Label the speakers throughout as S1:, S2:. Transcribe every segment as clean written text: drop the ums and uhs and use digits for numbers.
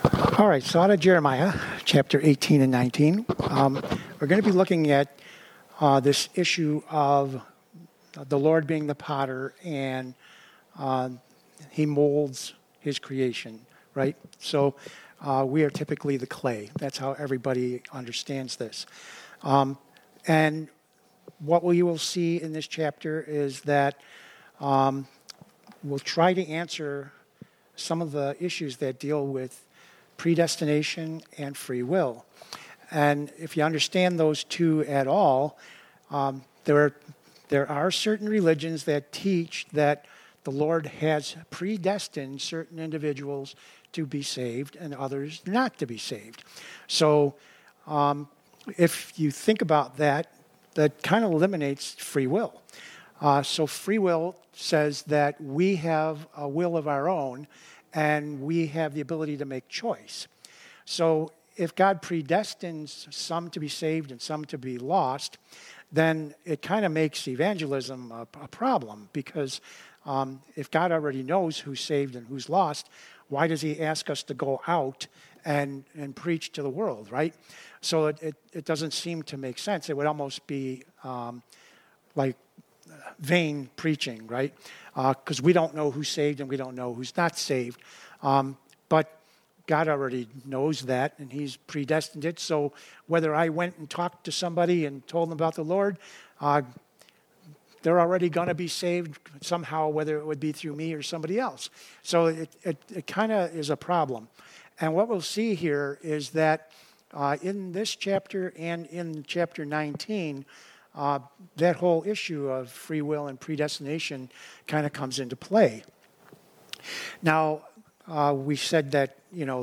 S1: All right, so out of Jeremiah, chapter 18 and 19, we're going to be looking at this issue of the Lord being the potter and he molds his creation, right? So we are typically the clay. That's how everybody understands this. And what we will see in this chapter is that we'll try to answer some of the issues that deal with predestination and free will. And if you understand those two at all, there are certain religions that teach that the Lord has predestined certain individuals to be saved and others not to be saved. So if you think about that, that kind of eliminates free will. So free will says that we have a will of our own and we have the ability to make choice. So if God predestines some to be saved and some to be lost, then it kind of makes evangelism a problem, because if God already knows who's saved and who's lost, why does he ask us to go out and preach to the world, right? So it doesn't seem to make sense. It would almost be like vain preaching, right? Because we don't know who's saved and we don't know who's not saved. But God already knows that, and he's predestined it. So whether I went and talked to somebody and told them about the Lord, they're already going to be saved somehow, whether it would be through me or somebody else. So it kind of is a problem. And what we'll see here is that in this chapter and in chapter 19, that whole issue of free will and predestination kind of comes into play. Now, we said that,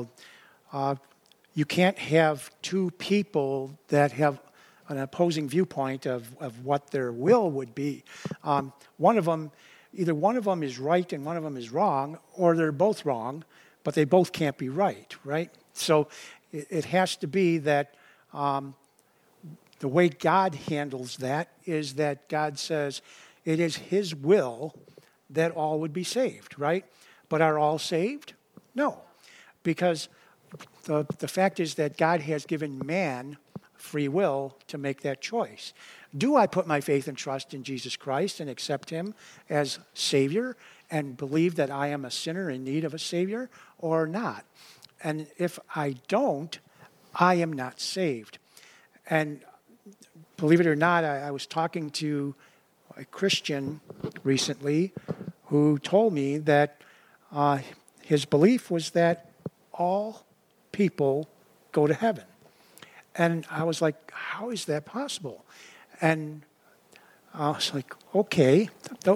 S1: you can't have two people that have an opposing viewpoint of what their will would be. Either one of them is right and one of them is wrong, or they're both wrong, but they both can't be right? So it has to be that the way God handles that is that God says it is his will that all would be saved, right? But are all saved? No, because the fact is that God has given man free will to make that choice. Do I put my faith and trust in Jesus Christ and accept him as Savior and believe that I am a sinner in need of a Savior, or not? And if I don't, I am not saved. And believe it or not, I was talking to a Christian recently who told me that his belief was that all people go to heaven. And I was like, how is that possible? And I was like, okay,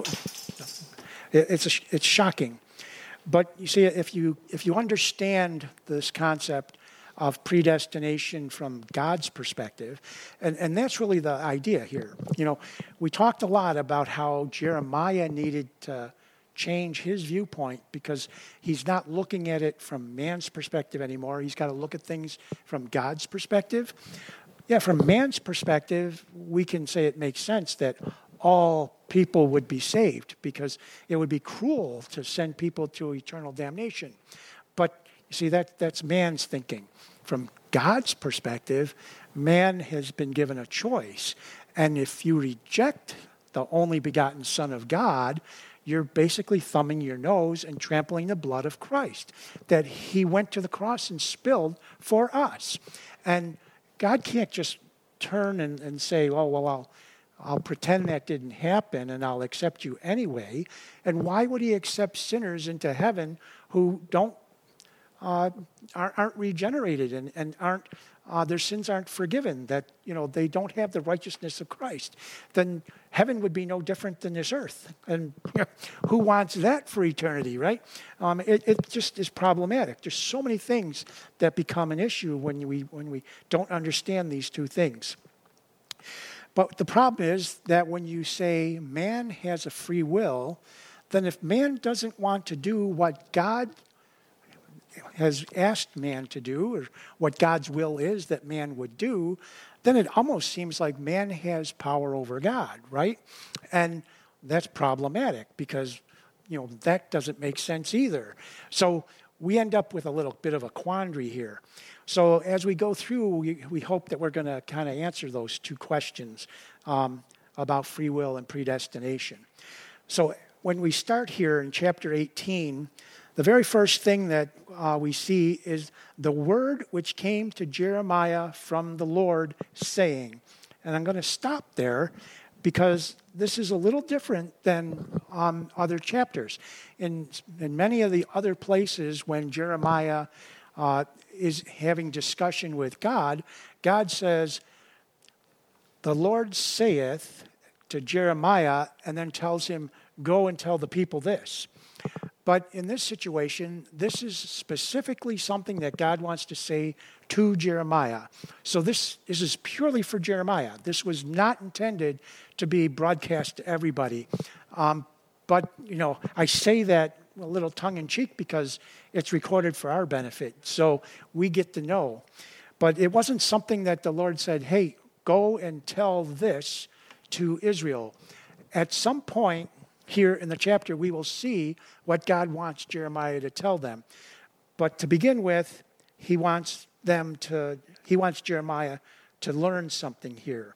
S1: it's shocking. But you see, if you understand this concept of predestination from God's perspective, and that's really the idea here. We talked a lot about how Jeremiah needed to change his viewpoint because he's not looking at it from man's perspective anymore. He's got to look at things from God's perspective. Yeah, from man's perspective, we can say it makes sense that all people would be saved because it would be cruel to send people to eternal damnation. But you see, that's man's thinking. From God's perspective, man has been given a choice. And if you reject the only begotten Son of God, you're basically thumbing your nose and trampling the blood of Christ, that he went to the cross and spilled for us. And God can't just turn and say, oh, well, I'll pretend that didn't happen and I'll accept you anyway. And why would he accept sinners into heaven who aren't regenerated and aren't their sins aren't forgiven, that they don't have the righteousness of Christ? Then heaven would be no different than this earth. And who wants that for eternity, right? It just is problematic. There's so many things that become an issue when we don't understand these two things. But the problem is that when you say man has a free will, then if man doesn't want to do what God has asked man to do, or what God's will is that man would do, then it almost seems like man has power over God, right? And that's problematic because, that doesn't make sense either. So we end up with a little bit of a quandary here. So as we go through, we hope that we're going to kind of answer those two questions about free will and predestination. So when we start here in chapter 18, the very first thing that we see is the word which came to Jeremiah from the Lord saying. And I'm going to stop there because this is a little different than other chapters. In many of the other places when Jeremiah is having discussion with God, God says, the Lord saith to Jeremiah, and then tells him, go and tell the people this. But in this situation, this is specifically something that God wants to say to Jeremiah. So this is purely for Jeremiah. This was not intended to be broadcast to everybody. But, I say that a little tongue-in-cheek because it's recorded for our benefit. So we get to know. But it wasn't something that the Lord said, hey, go and tell this to Israel. At some point here in the chapter, we will see what God wants Jeremiah to tell them. But to begin with, he wants Jeremiah to learn something here.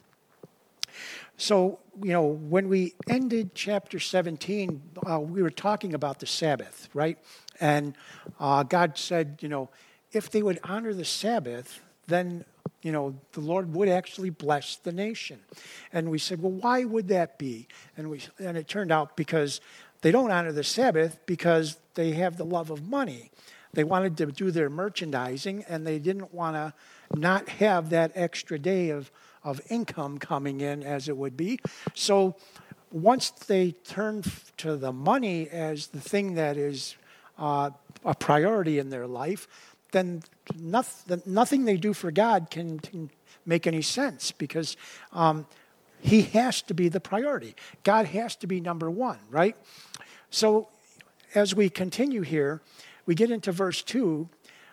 S1: So, when we ended chapter 17, we were talking about the Sabbath, right? And God said, if they would honor the Sabbath, then, the Lord would actually bless the nation. And we said, well, why would that be? And it turned out because they don't honor the Sabbath because they have the love of money. They wanted to do their merchandising, and they didn't want to not have that extra day of income coming in as it would be. So once they turned to the money as the thing that is a priority in their life, then nothing they do for God can make any sense because he has to be the priority. God has to be number one, right? So as we continue here, we get into verse 2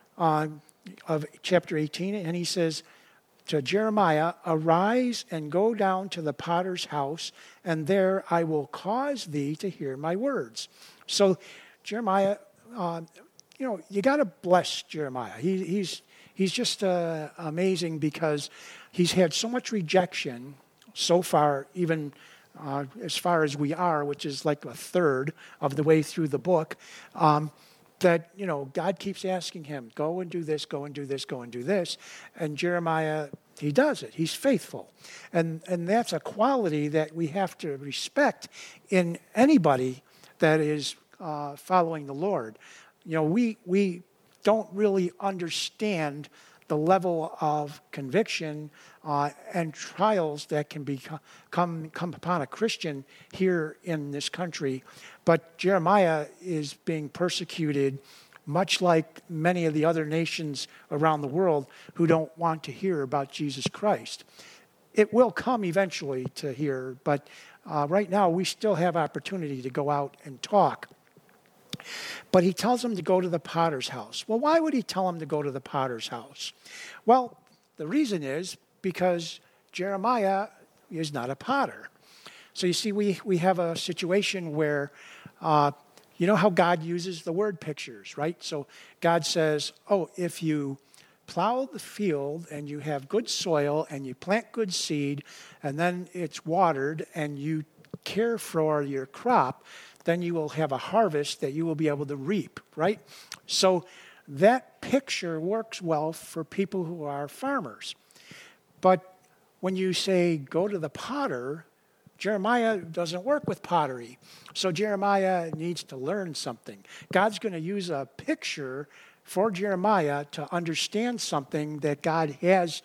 S1: of chapter 18, and he says to Jeremiah, arise and go down to the potter's house, and there I will cause thee to hear my words. So Jeremiah, you got to bless Jeremiah. He's just amazing because he's had so much rejection so far, even as far as we are, which is like a third of the way through the book, that, God keeps asking him, go and do this, go and do this, go and do this. And Jeremiah, he does it. He's faithful. And that's a quality that we have to respect in anybody that is following the Lord. We don't really understand the level of conviction and trials that can come upon a Christian here in this country. But Jeremiah is being persecuted much like many of the other nations around the world who don't want to hear about Jesus Christ. It will come eventually to hear, but right now we still have opportunity to go out and talk. But he tells him to go to the potter's house. Well, why would he tell him to go to the potter's house? Well, the reason is because Jeremiah is not a potter. So you see, we have a situation where, you know how God uses the word pictures, right? So God says, if you plow the field and you have good soil and you plant good seed and then it's watered and you care for your crop, then you will have a harvest that you will be able to reap, right? So that picture works well for people who are farmers. But when you say, go to the potter, Jeremiah doesn't work with pottery. So Jeremiah needs to learn something. God's going to use a picture for Jeremiah to understand something that God has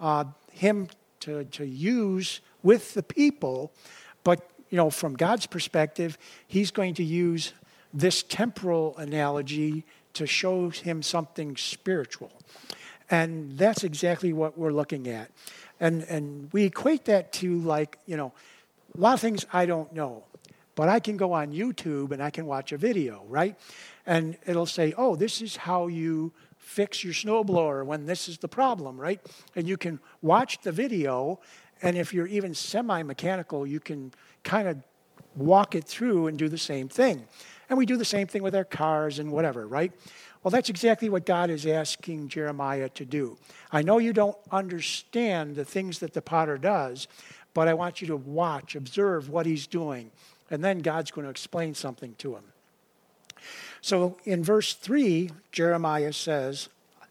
S1: him to use with the people. But from God's perspective, he's going to use this temporal analogy to show him something spiritual. And that's exactly what we're looking at. And we equate that to a lot of things I don't know. But I can go on YouTube and I can watch a video, right? And it'll say, this is how you fix your snowblower when this is the problem, right? And you can watch the video, and if you're even semi-mechanical, you can kind of walk it through and do the same thing. And we do the same thing with our cars and whatever, right? Well, that's exactly what God is asking Jeremiah to do. I know you don't understand the things that the potter does, but I want you to watch, observe what he's doing, and then God's going to explain something to him. So in verse 3, Jeremiah says,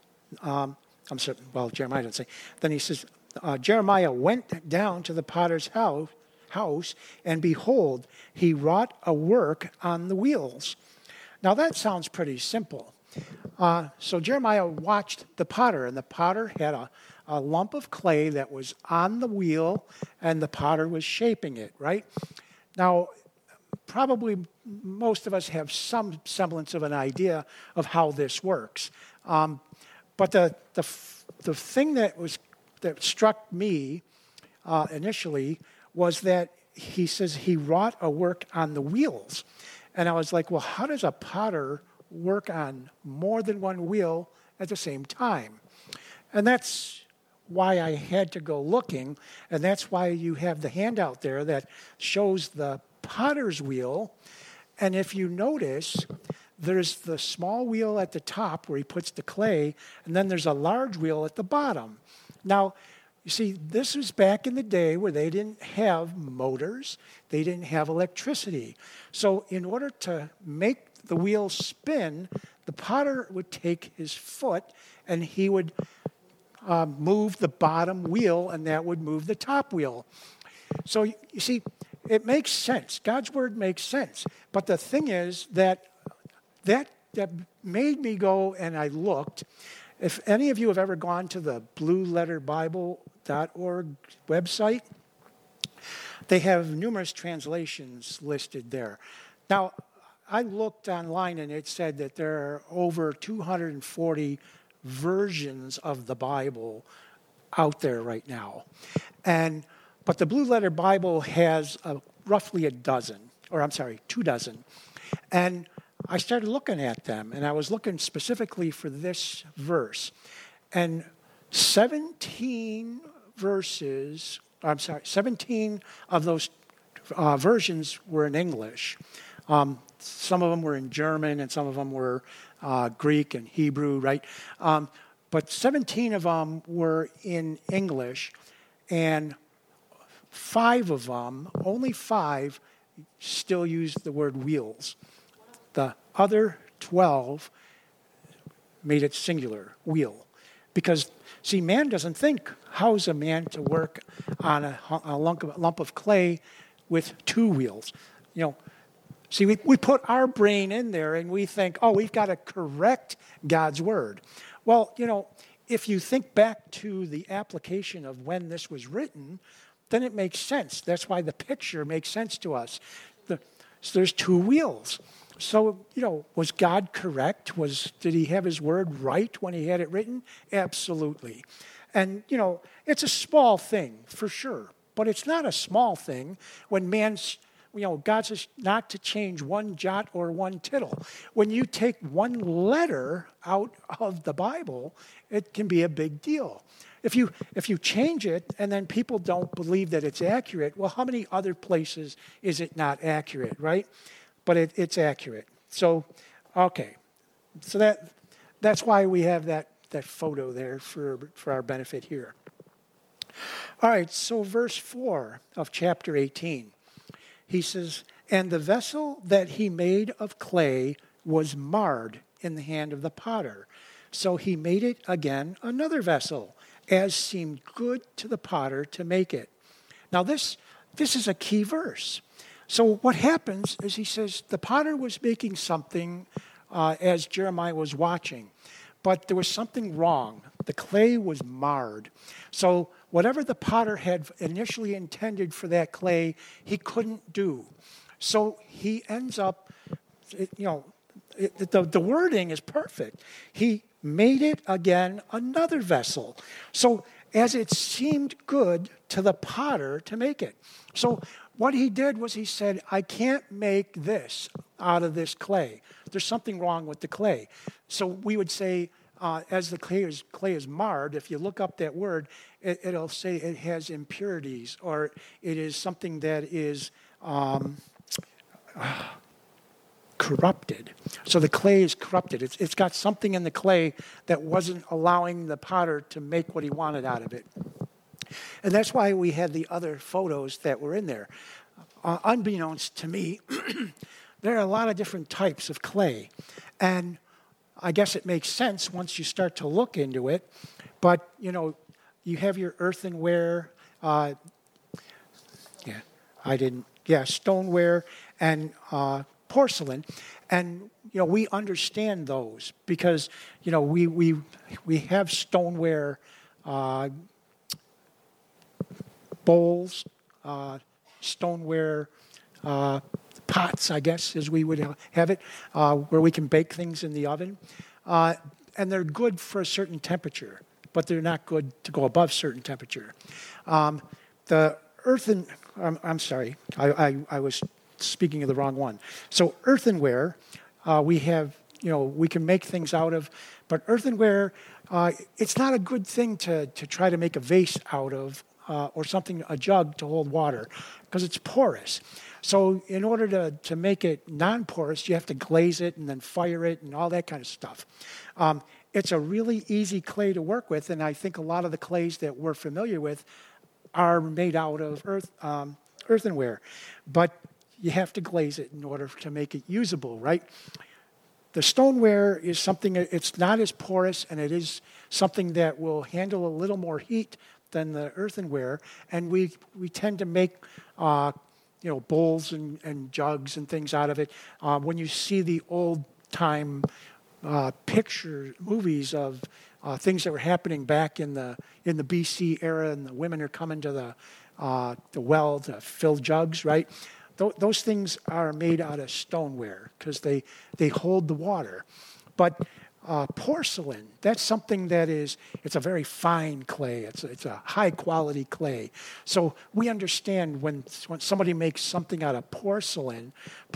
S1: Jeremiah doesn't say. Then he says, Jeremiah went down to the potter's house, and behold, he wrought a work on the wheels. Now that sounds pretty simple. So Jeremiah watched the potter, and the potter had a lump of clay that was on the wheel, and the potter was shaping it, right? Now, probably most of us have some semblance of an idea of how this works. But the thing that struck me initially was that he says he wrought a work on the wheels. And I was like, well, how does a potter work on more than one wheel at the same time? And that's why I had to go looking, and that's why you have the handout there that shows the potter's wheel. And if you notice, there's the small wheel at the top where he puts the clay, and then there's a large wheel at the bottom. Now, you see, this was back in the day where they didn't have motors, they didn't have electricity. So in order to make the wheel spin, the potter would take his foot and he would move the bottom wheel, and that would move the top wheel. So you see, it makes sense. God's word makes sense. But the thing is that made me go, and I looked. If any of you have ever gone to the blueletterbible.org website, they have numerous translations listed there. Now, I looked online, and it said that there are over 240 versions of the Bible out there right now. But the Blue Letter Bible has roughly 2 dozen. And I started looking at them, and I was looking specifically for this verse. And 17 of those versions were in English. Some of them were in German, and some of them were Greek and Hebrew, right? But 17 of them were in English, and 5 of them, only 5, still use the word wheels. The other 12 made it singular, wheel. Because, see, man doesn't think, how is a man to work on a lump of clay with 2 wheels? You know, see, we put our brain in there and we think, oh, we've got to correct God's word. Well, you know, if you think back to the application of when this was written, then it makes sense. That's why the picture makes sense to us. So there's 2 wheels. So, you know, was God correct? Did he have his word right when he had it written? Absolutely. And, you know, it's a small thing for sure, but it's not a small thing when God says not to change one jot or one tittle. When you take one letter out of the Bible, it can be a big deal. If you change it and then people don't believe that it's accurate, well, how many other places is it not accurate, right? But it's accurate. So, okay. So that's why we have that photo there for our benefit here. All right, so verse 4 of chapter 18. He says, and the vessel that he made of clay was marred in the hand of the potter. So he made it again another vessel, as seemed good to the potter to make it. Now this is a key verse. So what happens is he says the potter was making something as Jeremiah was watching, but there was something wrong. The clay was marred. So whatever the potter had initially intended for that clay, he couldn't do. So he ends up, the wording is perfect. He made it again another vessel. So as it seemed good to the potter to make it. So what he did was he said, I can't make this out of this clay. There's something wrong with the clay. So we would say, as the clay is marred, if you look up that word, it'll say it has impurities, or it is something that is, corrupted. So the clay is corrupted. It's got something in the clay that wasn't allowing the potter to make what he wanted out of it. And that's why we had the other photos that were in there. Unbeknownst to me, there are a lot of different types of clay. And I guess it makes sense once you start to look into it. But, you have your earthenware, stoneware, and porcelain. And, we understand those because, we have stoneware bowls, stoneware pots, I guess, as we would have it, where we can bake things in the oven. And they're good for a certain temperature, but they're not good to go above certain temperature. The earthen, I'm sorry, I was speaking of the wrong one. So earthenware, we have, we can make things out of, but earthenware, it's not a good thing to try to make a vase out of, or something, a jug to hold water, because it's porous. So in order to make it non-porous, you have to glaze it and then fire it and all that kind of stuff. It's a really easy clay to work with, and I think a lot of the clays that we're familiar with are made out of earthenware. But you have to glaze it in order to make it usable, right? The stoneware is something, it's not as porous, and it is something that will handle a little more heat than the earthenware, and we tend to make bowls and jugs and things out of it. When you see the old time picture movies of things that were happening back in the BC era, and the women are coming to the well to fill jugs, right? Those things are made out of stoneware because they hold the water. But porcelain, that's something that it's a very fine clay. It's a high quality clay. So we understand when somebody makes something out of porcelain,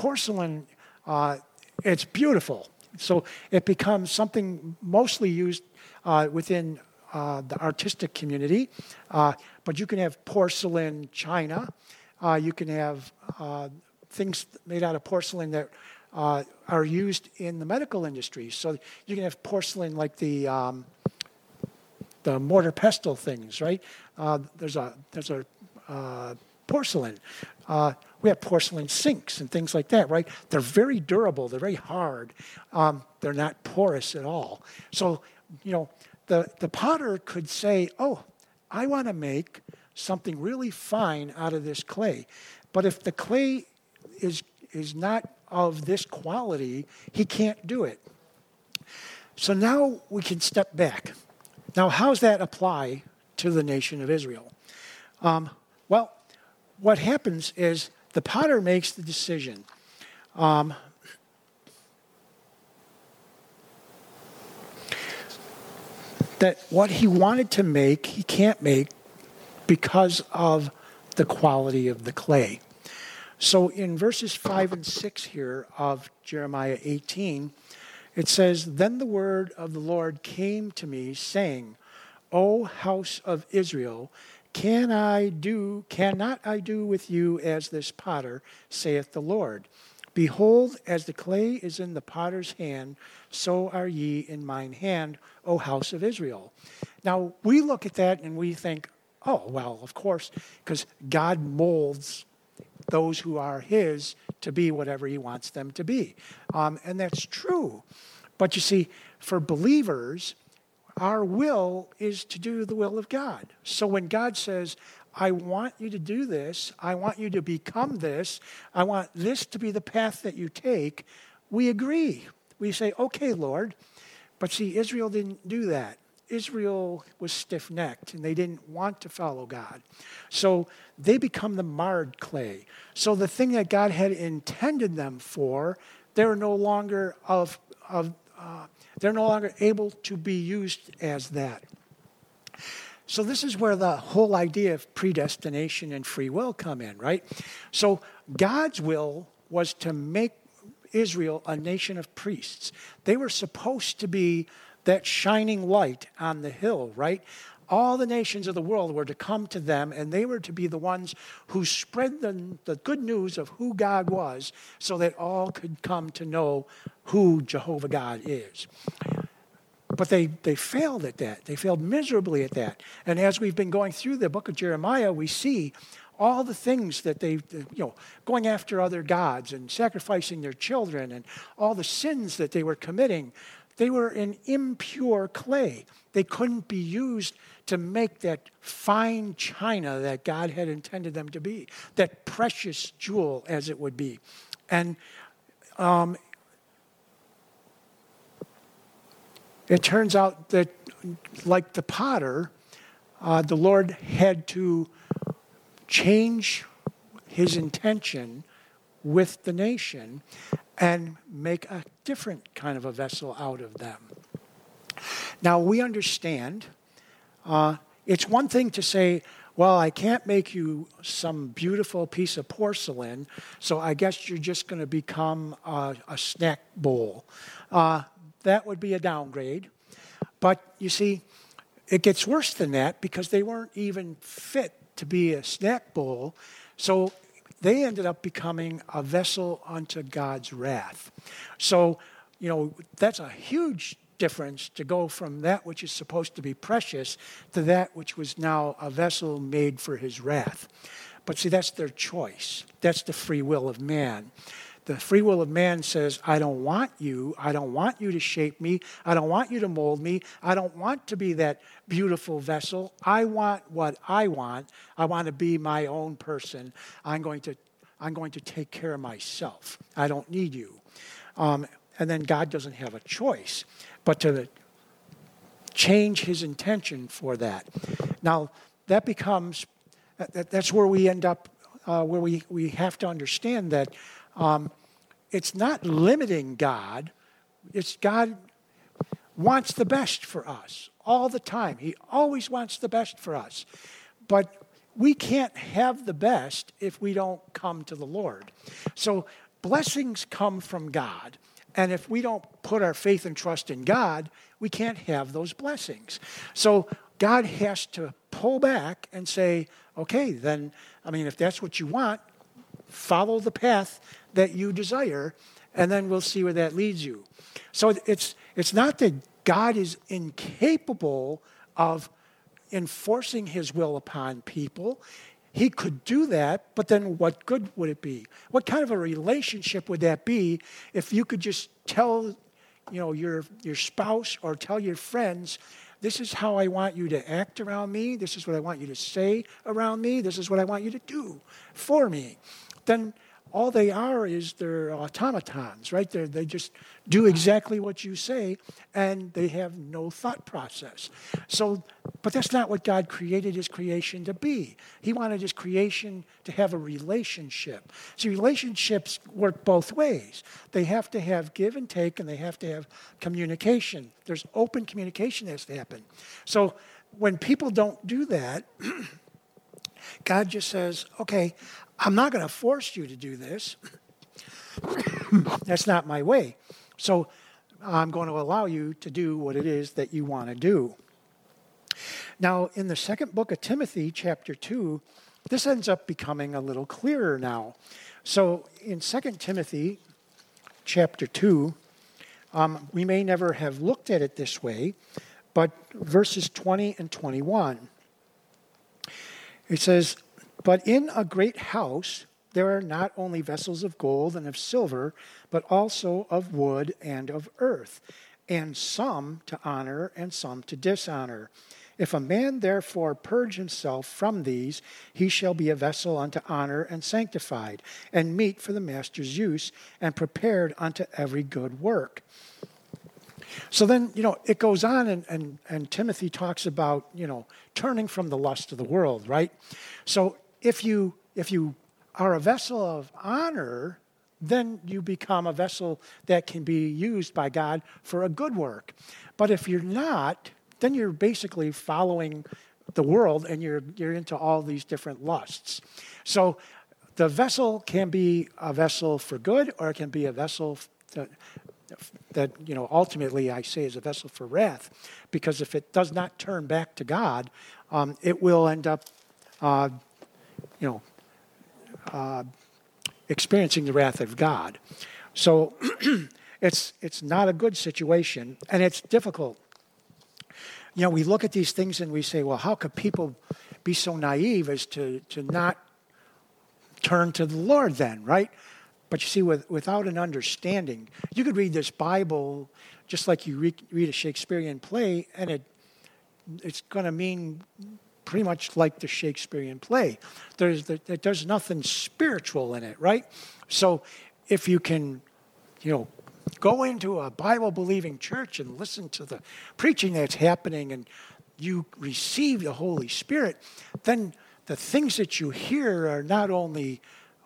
S1: it's beautiful. So it becomes something mostly used within the artistic community. But you can have porcelain china. You can have things made out of porcelain that are used in the medical industry. So you can have porcelain like the mortar pestle things, right? There's a porcelain. We have porcelain sinks and things like that, right? They're very durable. They're very hard. They're not porous at all. So, the potter could say, oh, I want to make something really fine out of this clay. But if the clay is not of this quality, he can't do it. So now we can step back. Now, how does that apply to the nation of Israel? Well, what happens is the potter makes the decision. That what he wanted to make, he can't make because of the quality of the clay. So in verses 5 and 6 here of Jeremiah 18, it says, "Then the word of the Lord came to me, saying, O house of Israel, cannot I do with you as this potter, saith the Lord? Behold, as the clay is in the potter's hand, so are ye in mine hand, O house of Israel." Now, we look at that and we think, oh, well, of course, because God molds those who are his to be whatever he wants them to be. And that's true. But you see, for believers, our will is to do the will of God. So when God says, I want you to do this, I want you to become this, I want this to be the path that you take, we agree. We say, okay, Lord. But see, Israel didn't do that. Israel was stiff-necked, and they didn't want to follow God. So they become the marred clay. So the thing that God had intended them for, they're no longer able to be used as that. So this is where the whole idea of predestination and free will come in, right? So God's will was to make Israel a nation of priests. They were supposed to be that shining light on the hill, right? all the nations of the world were to come to them, and they were to be the ones who spread the good news of who God was so that all could come to know who Jehovah God is. But they failed at that. They failed miserably at that. And as we've been going through the book of Jeremiah, we see all the things that going after other gods and sacrificing their children and all the sins that they were committing. They were in impure clay. They couldn't be used to make that fine china that God had intended them to be, that precious jewel as it would be. And it turns out that, like the potter, the Lord had to change his intention with the nation and make a different kind of a vessel out of them. Now, we understand it's one thing to say, well, I can't make you some beautiful piece of porcelain, so I guess you're just going to become a snack bowl. That would be a downgrade. But you see, it gets worse than that because they weren't even fit to be a snack bowl. So they ended up becoming a vessel unto God's wrath. So, that's a huge difference to go from that which is supposed to be precious to that which was now a vessel made for his wrath. But see, that's their choice. That's the free will of man. The free will of man says, I don't want you. I don't want you to shape me. I don't want you to mold me. I don't want to be that beautiful vessel. I want what I want. I want to be my own person. I'm going to take care of myself. I don't need you. And then God doesn't have a choice but to change his intention for that. Now, that becomes, that's where we end up, where we have to understand that it's not limiting God. It's God wants the best for us all the time. He always wants the best for us. But we can't have the best if we don't come to the Lord. So blessings come from God. And if we don't put our faith and trust in God, we can't have those blessings. So God has to pull back and say, okay, then, if that's what you want, follow the path that you desire, and then we'll see where that leads you. So it's not that God is incapable of enforcing his will upon people. He could do that, but then what good would it be? What kind of a relationship would that be if you could just tell, your spouse or tell your friends, this is how I want you to act around me. This is what I want you to say around me. This is what I want you to do for me. Then all they are is they're automatons, right? They just do exactly what you say, and they have no thought process. So, but that's not what God created his creation to be. He wanted his creation to have a relationship. See, relationships work both ways. They have to have give and take, and they have to have communication. There's open communication that has to happen. So when people don't do that, God just says, okay, I'm not going to force you to do this. That's not my way. So I'm going to allow you to do what it is that you want to do. Now, in the second book of Timothy, chapter 2, this ends up becoming a little clearer now. So in 2 Timothy, chapter 2, we may never have looked at it this way, but verses 20 and 21, it says, but in a great house there are not only vessels of gold and of silver, but also of wood and of earth, and some to honor and some to dishonor. If a man therefore purge himself from these, he shall be a vessel unto honor and sanctified, and meet for the master's use, and prepared unto every good work. So then, it goes on, and Timothy talks about, turning from the lust of the world, right? So if you are a vessel of honor, then you become a vessel that can be used by God for a good work. But if you're not, then you're basically following the world, and you're into all these different lusts. So the vessel can be a vessel for good, or it can be a vessel that, ultimately I say is a vessel for wrath, because if it does not turn back to God, it will end up, experiencing the wrath of God. So it's not a good situation, and it's difficult. We look at these things and we say, well, how could people be so naive as to not turn to the Lord then, right? But you see, without an understanding, you could read this Bible just like you read a Shakespearean play, and it's going to mean pretty much like the Shakespearean play. There's nothing spiritual in it, right? So if you can, go into a Bible-believing church and listen to the preaching that's happening, and you receive the Holy Spirit, then the things that you hear are not only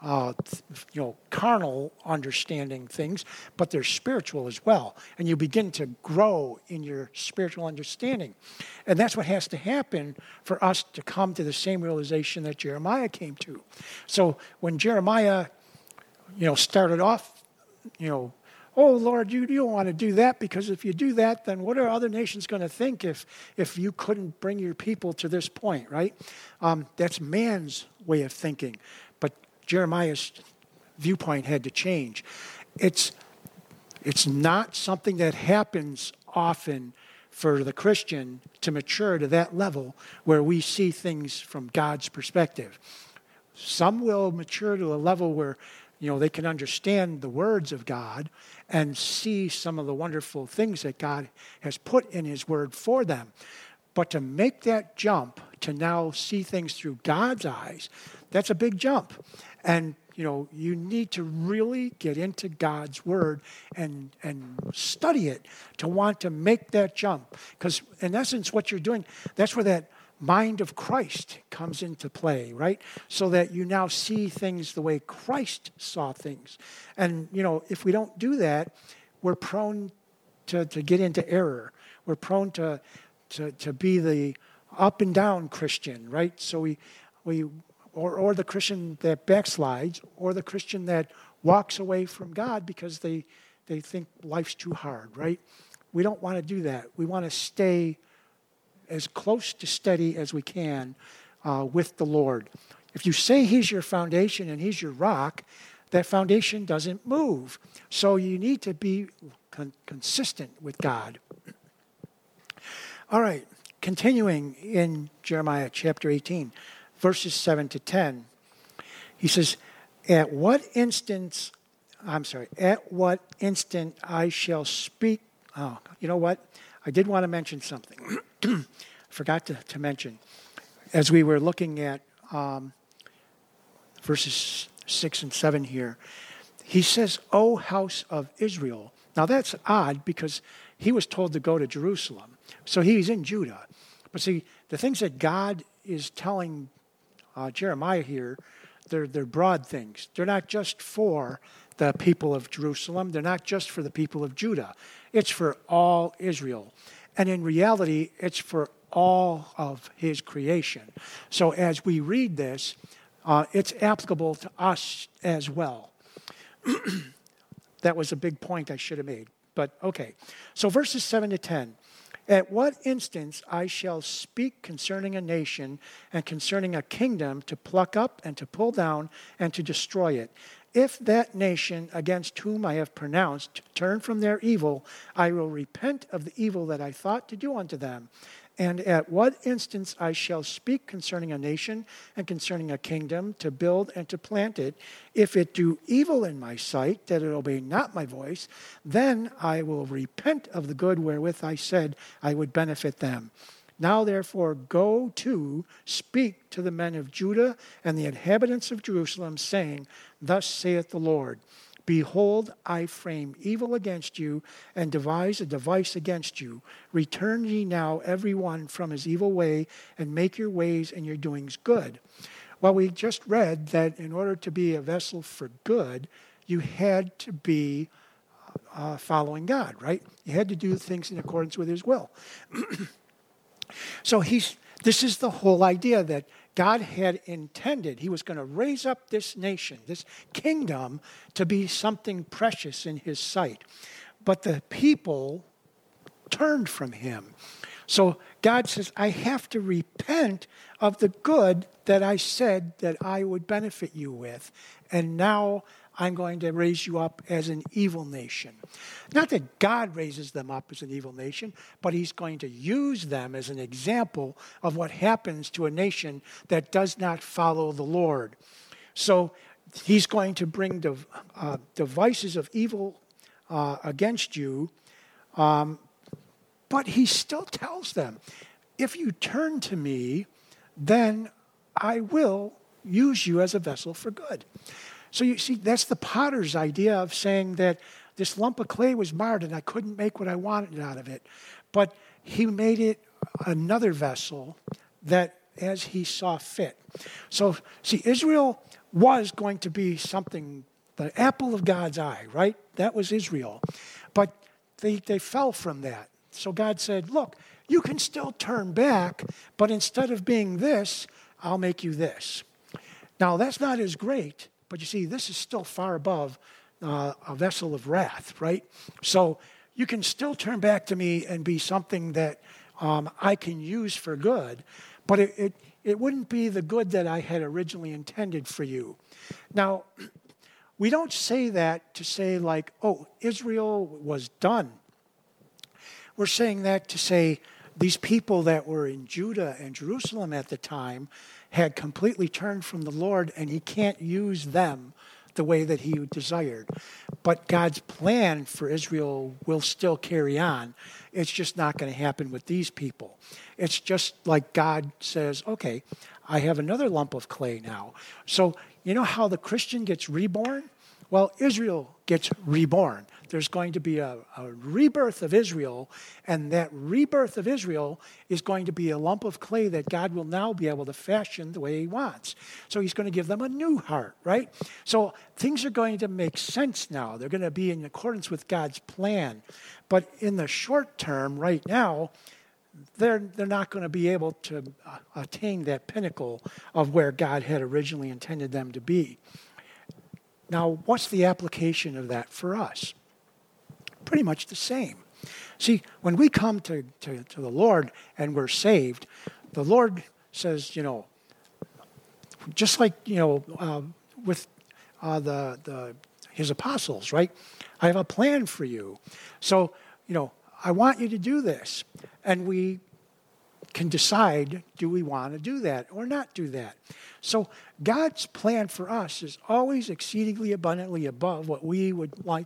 S1: carnal understanding things, but they're spiritual as well. And you begin to grow in your spiritual understanding. And that's what has to happen for us to come to the same realization that Jeremiah came to. So when Jeremiah, started off, oh, Lord, you don't want to do that, because if you do that, then what are other nations going to think if you couldn't bring your people to this point, right? That's man's way of thinking. But Jeremiah's viewpoint had to change. It's not something that happens often for the Christian to mature to that level where we see things from God's perspective. Some will mature to a level where they can understand the words of God and see some of the wonderful things that God has put in His Word for them. But to make that jump to now see things through God's eyes, that's a big jump. And, you need to really get into God's Word and study it to want to make that jump. Because in essence, what you're doing, that's where that mind of Christ comes into play, right? So that you now see things the way Christ saw things. And, if we don't do that, we're prone to get into error. We're prone to be the up and down Christian, right? So or the Christian that backslides, or the Christian that walks away from God because they think life's too hard, right? We don't want to do that. We want to stay as close to steady as we can with the Lord. If you say He's your foundation and He's your rock, that foundation doesn't move. So you need to be consistent with God. All right, continuing in Jeremiah chapter 18, verses 7 to 10. He says, At what instant I shall speak. Oh, you know what? I did want to mention something. Forgot to mention. As we were looking at verses 6 and 7 here, he says, O house of Israel. Now that's odd, because he was told to go to Jerusalem. So he's in Judah. But see, the things that God is telling Jeremiah here, they're broad things. They're not just for the people of Jerusalem. They're not just for the people of Judah. It's for all Israel. And in reality, it's for all of His creation. So as we read this, it's applicable to us as well. That was a big point I should have made. But okay. So verses 7 to 10. At what instance I shall speak concerning a nation and concerning a kingdom to pluck up and to pull down and to destroy it. If that nation against whom I have pronounced turn from their evil, I will repent of the evil that I thought to do unto them. And at what instance I shall speak concerning a nation and concerning a kingdom to build and to plant it, if it do evil in my sight, that it obey not my voice, then I will repent of the good wherewith I said I would benefit them. Now therefore go to, speak to the men of Judah and the inhabitants of Jerusalem, saying, Thus saith the Lord, Behold, I frame evil against you, and devise a device against you. Return ye now every one from his evil way, and make your ways and your doings good. Well, we just read that in order to be a vessel for good, you had to be following God, right? You had to do things in accordance with His will. So this is the whole idea that God had intended. He was going to raise up this nation, this kingdom, to be something precious in His sight. but the people turned from him. So God says, I have to repent of the good that I said that I would benefit you with. And now I'm going to raise you up as an evil nation. Not that God raises them up as an evil nation, but he's going to use them as an example of what happens to a nation that does not follow the Lord. So he's going to bring devices of evil against you, but he still tells them, if you turn to me, then I will use you as a vessel for good. So you see, that's the potter's idea of saying that this lump of clay was marred and I couldn't make what I wanted out of it. But he made it another vessel that as he saw fit. So see, Israel was going to be something, the apple of God's eye, right? That was Israel. But they fell from that. So God said, look, you can still turn back, but instead of being this, I'll make you this. Now, that's not as great, but you see, this is still far above a vessel of wrath, right? So you can still turn back to me and be something that I can use for good, but it wouldn't be the good that I had originally intended for you. Now, we don't say that to say like, oh, Israel was done. We're saying that to say these people that were in Judah and Jerusalem at the time had completely turned from the Lord, and he can't use them the way that he desired. But God's plan for Israel will still carry on. It's just not going to happen with these people. It's just like God says, okay, I have another lump of clay now. So you know how the Christian gets reborn? Well, Israel gets reborn. There's going to be a rebirth of Israel, and that rebirth of Israel is going to be a lump of clay that God will now be able to fashion the way he wants. So he's going to give them a new heart, right? So things are going to make sense now. They're going to be in accordance with God's plan. But in the short term, right now, they're not going to be able to attain that pinnacle of where God had originally intended them to be. Now, what's the application of that for us? Pretty much the same. See, when we come to the Lord and we're saved, the Lord says, just like, with his apostles, right? I have a plan for you. So, I want you to do this. And we can decide, do we want to do that or not do that? So God's plan for us is always exceedingly abundantly above what we would like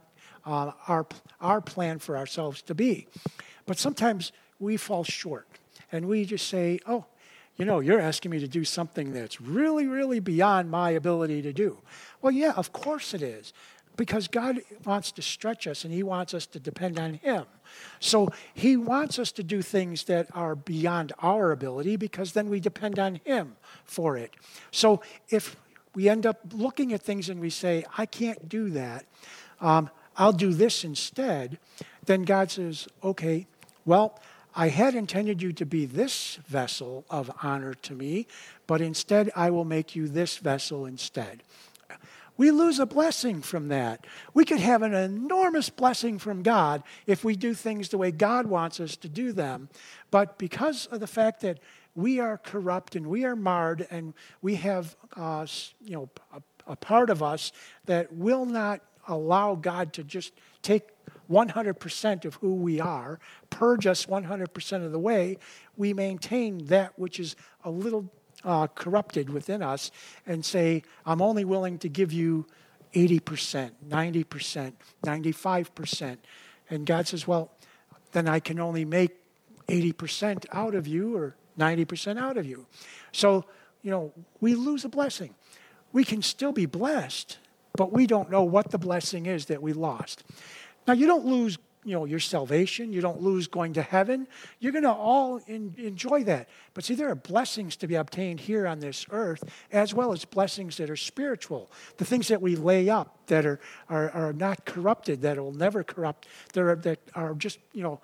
S1: our plan for ourselves to be. But sometimes we fall short and we just say, oh, you're asking me to do something that's really, really beyond my ability to do. Well, yeah, of course it is. Because God wants to stretch us and he wants us to depend on him. So he wants us to do things that are beyond our ability because then we depend on him for it. So if we end up looking at things and we say, I can't do that, I'll do this instead, then God says, okay, well, I had intended you to be this vessel of honor to me, but instead I will make you this vessel instead. We lose a blessing from that. We could have an enormous blessing from God if we do things the way God wants us to do them. But because of the fact that we are corrupt and we are marred and we have a part of us that will not allow God to just take 100% of who we are, purge us 100% of the way, we maintain that which is a little corrupted within us and say, I'm only willing to give you 80%, 90%, 95%. And God says, well, then I can only make 80% out of you or 90% out of you. So, we lose a blessing. We can still be blessed, but we don't know what the blessing is that we lost. Now, you don't lose your salvation. You don't lose going to heaven. You're going to all enjoy that. But see, there are blessings to be obtained here on this earth, as well as blessings that are spiritual. The things that we lay up that are not corrupted, that will never corrupt, that are just,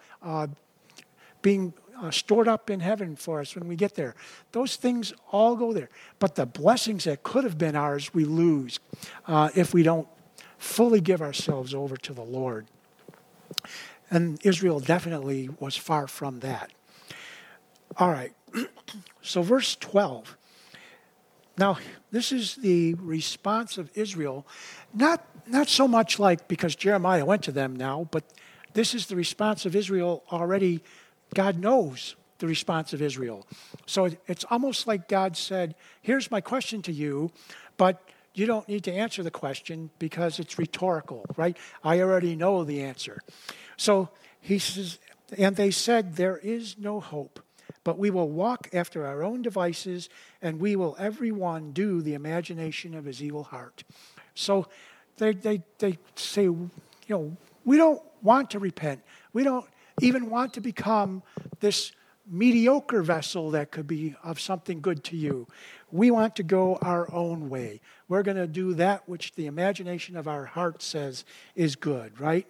S1: being stored up in heaven for us when we get there. Those things all go there. But the blessings that could have been ours, we lose if we don't fully give ourselves over to the Lord. And Israel definitely was far from that. All right, so verse 12. Now, this is the response of Israel, not so much like because Jeremiah went to them now, but this is the response of Israel already. God knows the response of Israel. So it's almost like God said, here's my question to you, but you don't need to answer the question because it's rhetorical, right? I already know the answer. So he says, and they said, there is no hope, but we will walk after our own devices, and we will every one do the imagination of his evil heart. So they say, we don't want to repent. We don't even want to become this mediocre vessel that could be of something good to you. We want to go our own way. We're going to do that which the imagination of our heart says is good, right?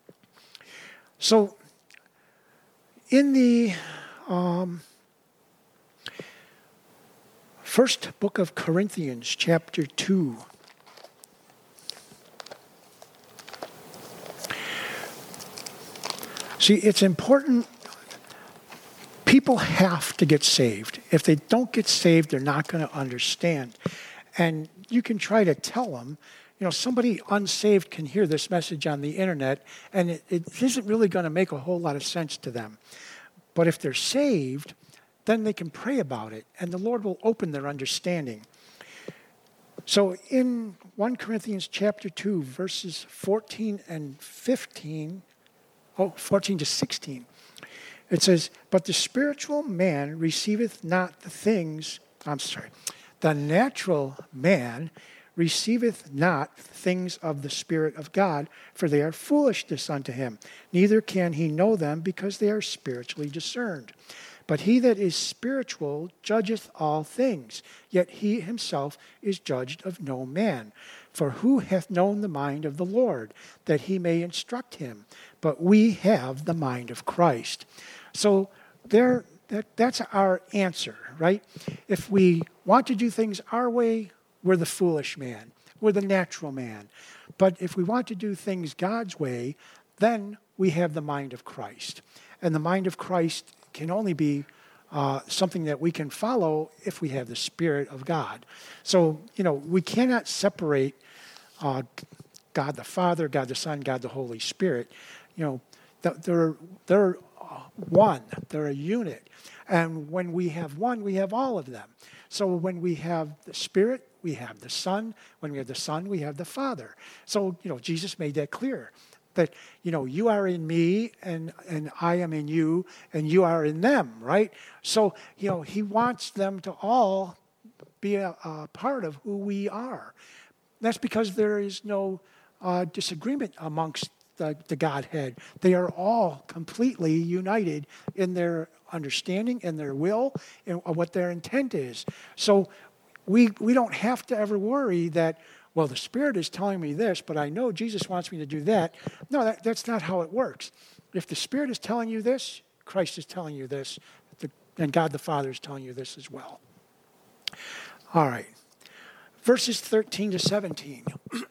S1: So in the first book of Corinthians, chapter 2, see, it's important. People have to get saved. If they don't get saved, they're not going to understand. And you can try to tell them, somebody unsaved can hear this message on the internet, and it isn't really going to make a whole lot of sense to them. But if they're saved, then they can pray about it, and the Lord will open their understanding. So in 1 Corinthians chapter 2, verses 14 to 16, it says, but the spiritual man receiveth not the natural man receiveth not things of the Spirit of God, for they are foolishness unto him. Neither can he know them, because they are spiritually discerned. But he that is spiritual judgeth all things, yet he himself is judged of no man. For who hath known the mind of the Lord, that he may instruct him? But we have the mind of Christ. So that's our answer, right? If we want to do things our way, we're the foolish man. We're the natural man. But if we want to do things God's way, then we have the mind of Christ. And the mind of Christ can only be something that we can follow if we have the Spirit of God. So, we cannot separate God the Father, God the Son, God the Holy Spirit. They're one. They're a unit. And when we have one, we have all of them. So when we have the Spirit, we have the Son. When we have the Son, we have the Father. So, Jesus made that clear. That, you are in me and I am in you and you are in them, right? So, he wants them to all be a part of who we are. That's because there is no disagreement amongst the Godhead. They are all completely united in their understanding and their will and what their intent is. So we don't have to ever worry that, well, the Spirit is telling me this, but I know Jesus wants me to do that. No, that's not how it works. If the Spirit is telling you this, Christ is telling you this, and God the Father is telling you this as well. All right. Verses 13 to 17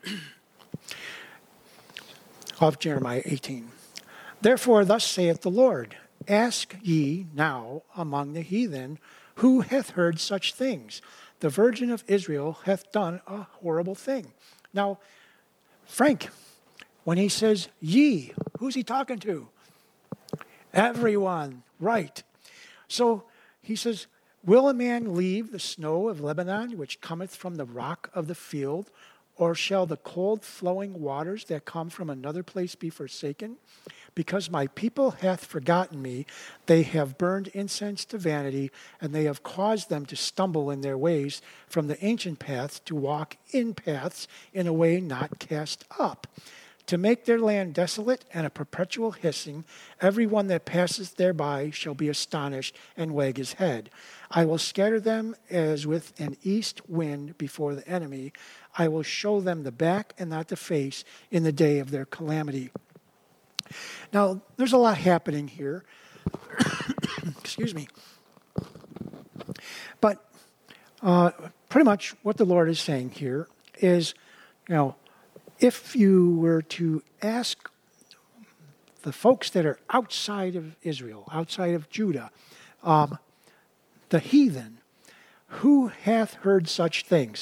S1: of Jeremiah 18. Therefore, thus saith the Lord, ask ye now among the heathen, who hath heard such things? The Virgin of Israel hath done a horrible thing. Now, Frank, when he says ye, who's he talking to? Everyone, right. So he says, will a man leave the snow of Lebanon, which cometh from the rock of the field, or shall the cold flowing waters that come from another place be forsaken? Because my people hath forgotten me, they have burned incense to vanity, and they have caused them to stumble in their ways from the ancient paths to walk in paths in a way not cast up. To make their land desolate and a perpetual hissing, every one that passes thereby shall be astonished and wag his head. I will scatter them as with an east wind before the enemy. I will show them the back and not the face in the day of their calamity. Now, there's a lot happening here. Excuse me. But pretty much what the Lord is saying here is, if you were to ask the folks that are outside of Israel, outside of Judah, the heathen, who hath heard such things?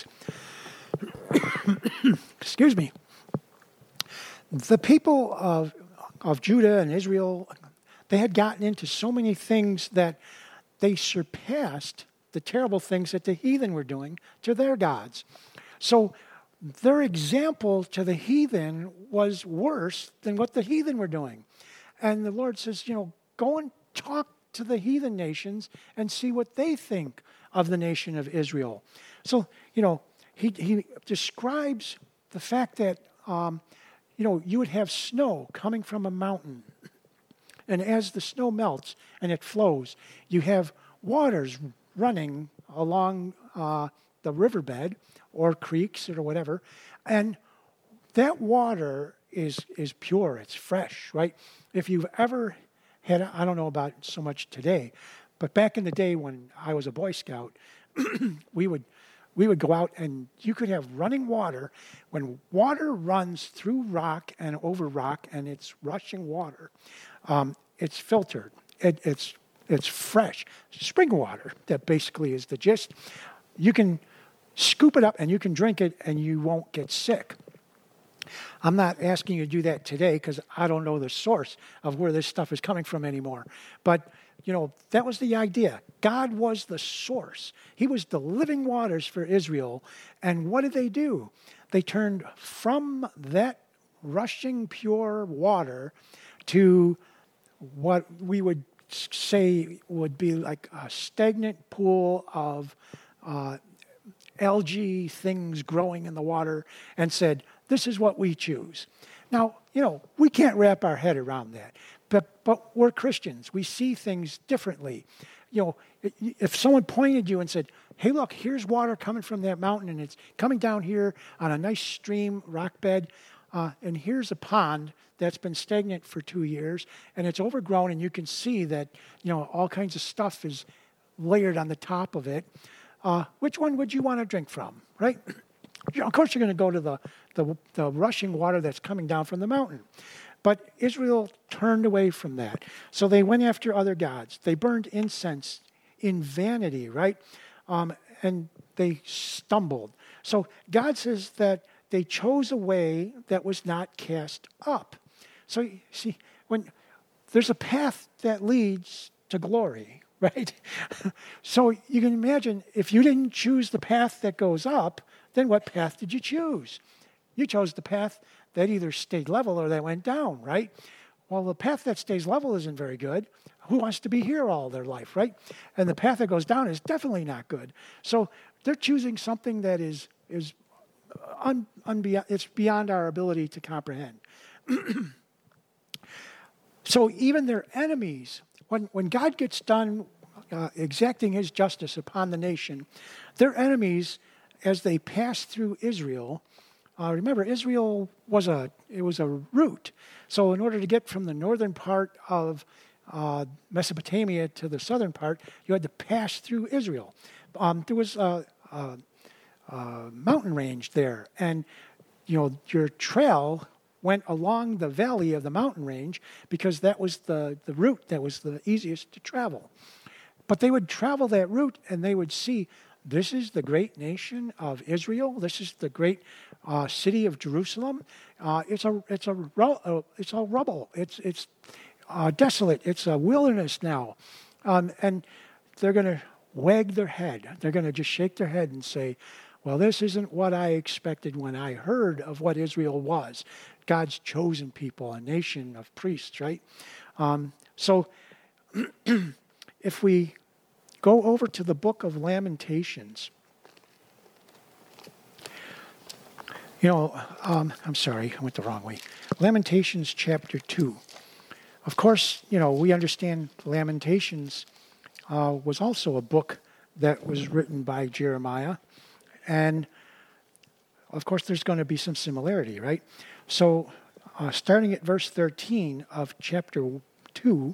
S1: Excuse me. The people of Judah and Israel, they had gotten into so many things that they surpassed the terrible things that the heathen were doing to their gods. So their example to the heathen was worse than what the heathen were doing. And the Lord says, go and talk to the heathen nations and see what they think of the nation of Israel. So, he describes the fact that, you would have snow coming from a mountain. And as the snow melts and it flows, you have waters running along the riverbed or creeks or whatever. And that water is pure, it's fresh, right? If you've ever had, I don't know about so much today, but back in the day when I was a Boy Scout, we would go out and you could have running water. When water runs through rock and over rock and it's rushing water, it's filtered. It's fresh. Spring water, that basically is the gist. You can scoop it up and you can drink it and you won't get sick. I'm not asking you to do that today because I don't know the source of where this stuff is coming from anymore. But, that was the idea. God was the source. He was the living waters for Israel. And what did they do? They turned from that rushing pure water to what we would say would be like a stagnant pool of algae things growing in the water, and said, this is what we choose. Now, we can't wrap our head around that, but we're Christians. We see things differently. If someone pointed you and said, hey, look, here's water coming from that mountain, and it's coming down here on a nice stream, rock bed, and here's a pond that's been stagnant for 2 years, and it's overgrown, and you can see that, all kinds of stuff is layered on the top of it. Which one would you want to drink from, right? Of course, you're going to go to the rushing water that's coming down from the mountain. But Israel turned away from that. So they went after other gods. They burned incense in vanity, right? And they stumbled. So God says that they chose a way that was not cast up. So you see, when there's a path that leads to glory, right? So you can imagine if you didn't choose the path that goes up, then what path did you choose? You chose the path that either stayed level or that went down, right? Well, the path that stays level isn't very good. Who wants to be here all their life, right? And the path that goes down is definitely not good. So they're choosing something that is it's beyond our ability to comprehend. So even their enemies, when God gets done exacting his justice upon the nation, their enemies, as they pass through Israel, remember, Israel was a route. So in order to get from the northern part of Mesopotamia to the southern part, you had to pass through Israel. There was a mountain range there, and your trail went along the valley of the mountain range because that was the route that was the easiest to travel. But they would travel that route and they would see, this is the great nation of Israel. This is the great city of Jerusalem. It's all rubble. It's desolate. It's a wilderness now, and they're going to wag their head. They're going to just shake their head and say, well, this isn't what I expected when I heard of what Israel was. God's chosen people, a nation of priests, right? So if we go over to the book of Lamentations, I'm sorry, I went the wrong way. Lamentations chapter 2. Of course, we understand Lamentations was also a book that was written by Jeremiah. And, of course, there's going to be some similarity, right? So, starting at verse 13 of chapter 2,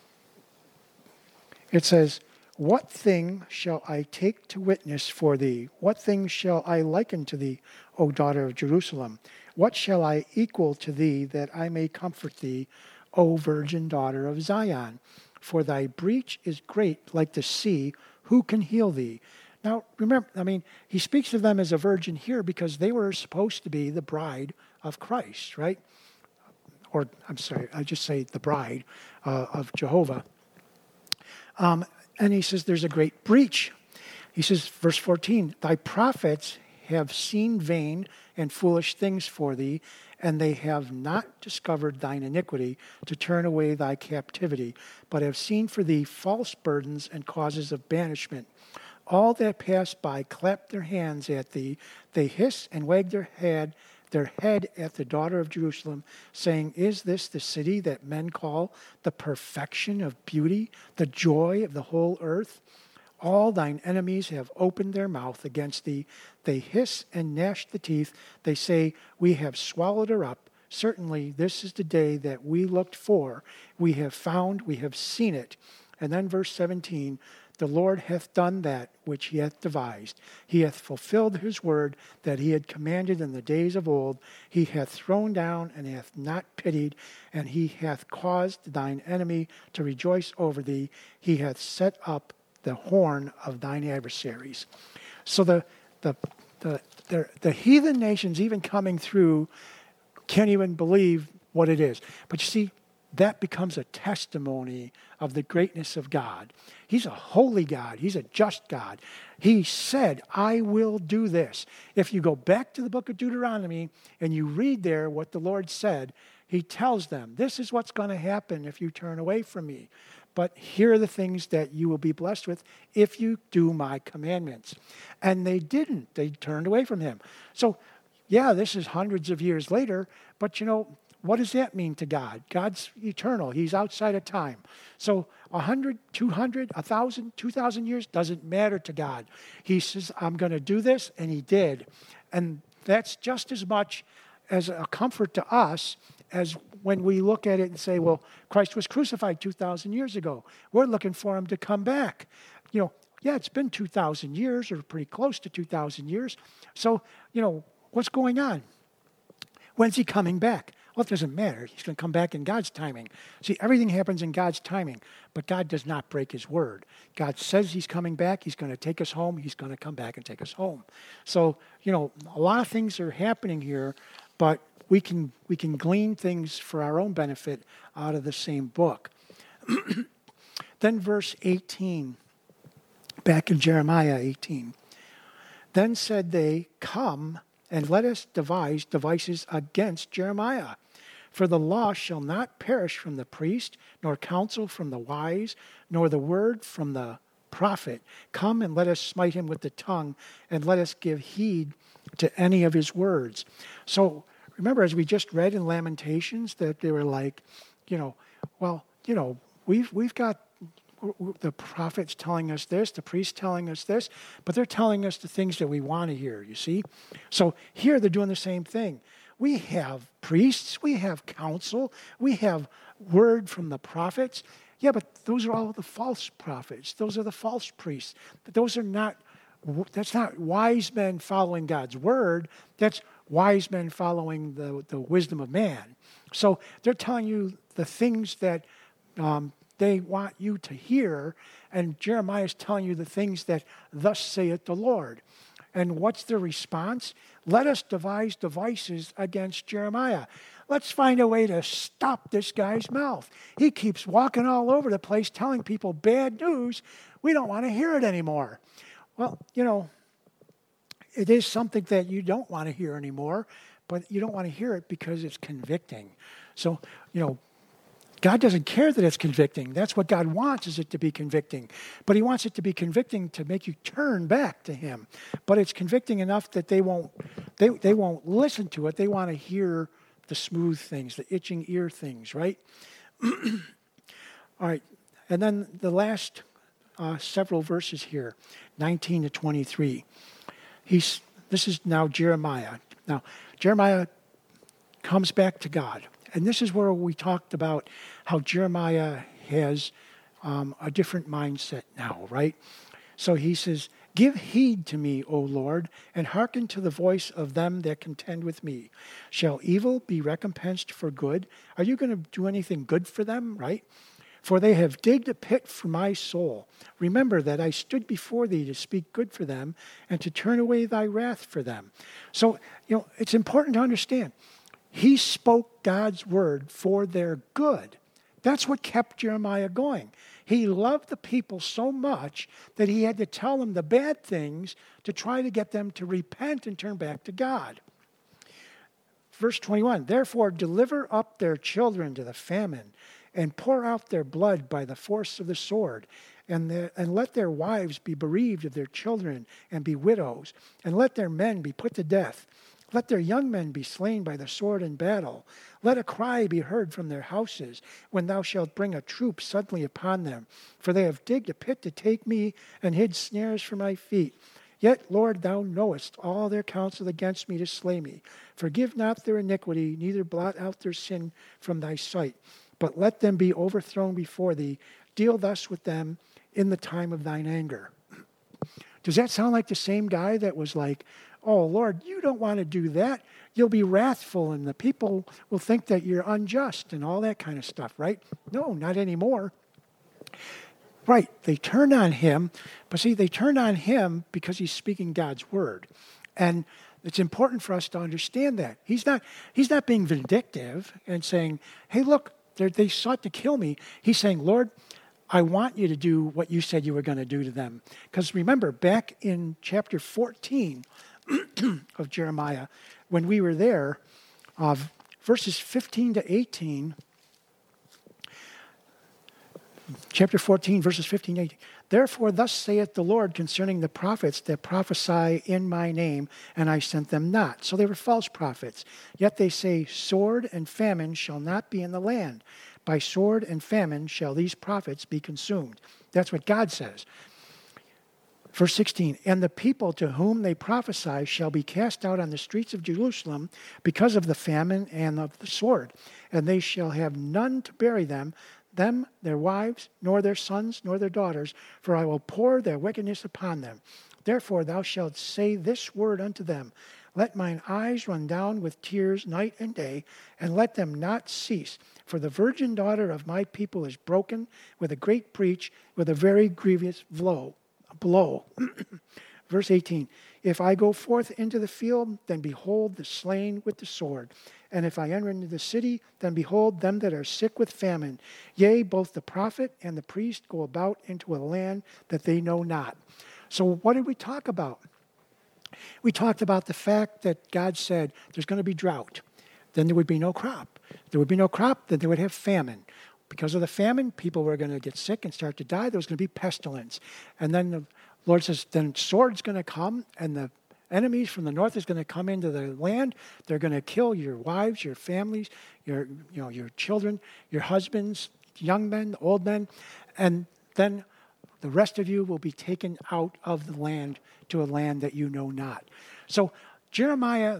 S1: it says, what thing shall I take to witness for thee? What thing shall I liken to thee, O daughter of Jerusalem? What shall I equal to thee that I may comfort thee, O virgin daughter of Zion. For thy breach is great like the sea. Who can heal thee? Now, remember, he speaks of them as a virgin here because they were supposed to be the bride of Christ, right? Or, I'm sorry, I just say the bride of Jehovah. And he says there's a great breach. He says, verse 14, thy prophets have seen vain and foolish things for thee, and they have not discovered thine iniquity to turn away thy captivity, but have seen for thee false burdens and causes of banishment. All that pass by clap their hands at thee. They hiss and wag their head at the daughter of Jerusalem, saying, is this the city that men call the perfection of beauty, the joy of the whole earth? All thine enemies have opened their mouth against thee. They hiss and gnash the teeth. They say, we have swallowed her up. Certainly this is the day that we looked for. We have found, we have seen it. And then verse 17, the Lord hath done that which he hath devised. He hath fulfilled his word that he had commanded in the days of old. He hath thrown down and hath not pitied, and he hath caused thine enemy to rejoice over thee. He hath set up the horn of thine adversaries. So the heathen nations, even coming through, can't even believe what it is. But you see, that becomes a testimony of the greatness of God. He's a holy God. He's a just God. He said, I will do this. If you go back to the book of Deuteronomy and you read there what the Lord said, he tells them, this is what's going to happen if you turn away from me. But here are the things that you will be blessed with if you do my commandments. And they didn't. They turned away from him. So, yeah, this is hundreds of years later, but what does that mean to God? God's eternal. He's outside of time. So 100, 200, 1,000, 2,000 years doesn't matter to God. He says, I'm going to do this, and he did. And that's just as much as a comfort to us as when we look at it and say, well, Christ was crucified 2,000 years ago. We're looking for him to come back. Yeah, it's been 2,000 years or pretty close to 2,000 years. So, what's going on? When's he coming back? Well, it doesn't matter. He's going to come back in God's timing. See, everything happens in God's timing, but God does not break his word. God says he's coming back. He's going to take us home. He's going to come back and take us home. So, a lot of things are happening here, but we can glean things for our own benefit out of the same book. Then verse 18, back in Jeremiah 18. Then said they, come and let us devise devices against Jeremiah. For the law shall not perish from the priest, nor counsel from the wise, nor the word from the prophet. Come and let us smite him with the tongue, and let us give heed to any of his words. So remember, as we just read in Lamentations, that they were like, we've got the prophets telling us this, the priests telling us this, but they're telling us the things that we want to hear, you see? So here they're doing the same thing. We have priests, we have counsel, we have word from the prophets. Yeah, but those are all the false prophets. Those are the false priests. That's not wise men following God's word. That's wise men following the wisdom of man. So they're telling you the things that they want you to hear, and Jeremiah is telling you the things that thus saith the Lord. And what's the response? Let us devise devices against Jeremiah. Let's find a way to stop this guy's mouth. He keeps walking all over the place telling people bad news. We don't want to hear it anymore. Well, it is something that you don't want to hear anymore, but you don't want to hear it because it's convicting. So, God doesn't care that it's convicting. That's what God wants, is it to be convicting. But he wants it to be convicting to make you turn back to him. But it's convicting enough that they won't listen to it. They want to hear the smooth things, the itching ear things, right? All right. And then the last several verses here, 19 to 23. This is now Jeremiah. Now, Jeremiah comes back to God. And this is where we talked about how Jeremiah has a different mindset now, right? So he says, Give heed to me, O Lord, and hearken to the voice of them that contend with me. Shall evil be recompensed for good? Are you going to do anything good for them, right? For they have digged a pit for my soul. Remember that I stood before thee to speak good for them and to turn away thy wrath for them. So, it's important to understand. He spoke God's word for their good. That's what kept Jeremiah going. He loved the people so much that he had to tell them the bad things to try to get them to repent and turn back to God. Verse 21, therefore deliver up their children to the famine and pour out their blood by the force of the sword, and let their wives be bereaved of their children and be widows, and let their men be put to death. Let their young men be slain by the sword in battle. Let a cry be heard from their houses when thou shalt bring a troop suddenly upon them. For they have digged a pit to take me and hid snares for my feet. Yet, Lord, thou knowest all their counsel against me to slay me. Forgive not their iniquity, neither blot out their sin from thy sight. But let them be overthrown before thee. Deal thus with them in the time of thine anger. Does that sound like the same guy that was like, oh, Lord, you don't want to do that. You'll be wrathful and the people will think that you're unjust and all that kind of stuff, right? No, not anymore. Right, they turned on him, but see, they turned on him because he's speaking God's word. And it's important for us to understand that. He's not being vindictive and saying, hey, look, they sought to kill me. He's saying, Lord, I want you to do what you said you were going to do to them. Because remember, back in chapter 14 of Jeremiah, when we were there, verses 15 to 18, chapter 14, verses 15 to 18. Therefore, thus saith the Lord concerning the prophets that prophesy in my name, and I sent them not. So they were false prophets. Yet they say, sword and famine shall not be in the land. By sword and famine shall these prophets be consumed. That's what God says. Verse 16, and the people to whom they prophesy shall be cast out on the streets of Jerusalem because of the famine and of the sword. And they shall have none to bury them, their wives, nor their sons, nor their daughters, for I will pour their wickedness upon them. Therefore thou shalt say this word unto them, let mine eyes run down with tears night and day, and let them not cease. For the virgin daughter of my people is broken with a great breach, with a very grievous blow. Verse 18, if I go forth into the field, then behold the slain with the sword. And if I enter into the city, then behold them that are sick with famine. Yea, both the prophet and the priest go about into a land that they know not. So what did we talk about? We talked about the fact that God said there's going to be drought. Then there would be no crop. There would be no crop, then they would have famine. Because of the famine, people were going to get sick and start to die. There was going to be pestilence. And then the Lord says, then sword's going to come, and the enemies from the north is going to come into the land. They're going to kill your wives, your families, your children, your husbands, young men, old men. And then the rest of you will be taken out of the land to a land that you know not. So Jeremiah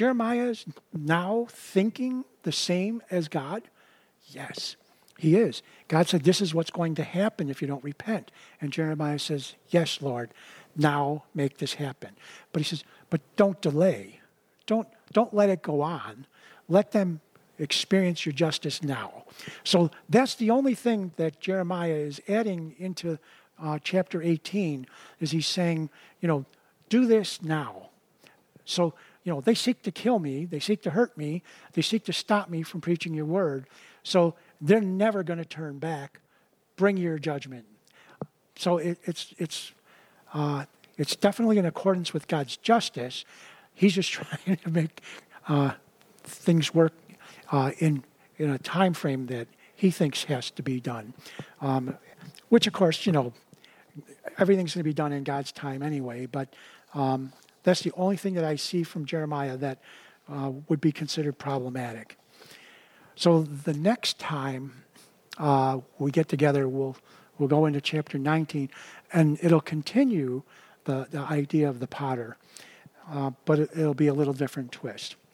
S1: now thinking the same as God? Yes. He is. God said, this is what's going to happen if you don't repent. And Jeremiah says, yes, Lord, now make this happen. But he says, but don't delay. Don't let it go on. Let them experience your justice now. So that's the only thing that Jeremiah is adding into chapter 18, is he's saying, do this now. So, they seek to kill me. They seek to hurt me. They seek to stop me from preaching your word. So they're never going to turn back. Bring your judgment. So it's definitely in accordance with God's justice. He's just trying to make things work in a time frame that he thinks has to be done. Which, of course, everything's going to be done in God's time anyway. But that's the only thing that I see from Jeremiah that would be considered problematic. So the next time we get together, we'll go into chapter 19, and it'll continue the idea of the potter, but it'll be a little different twist.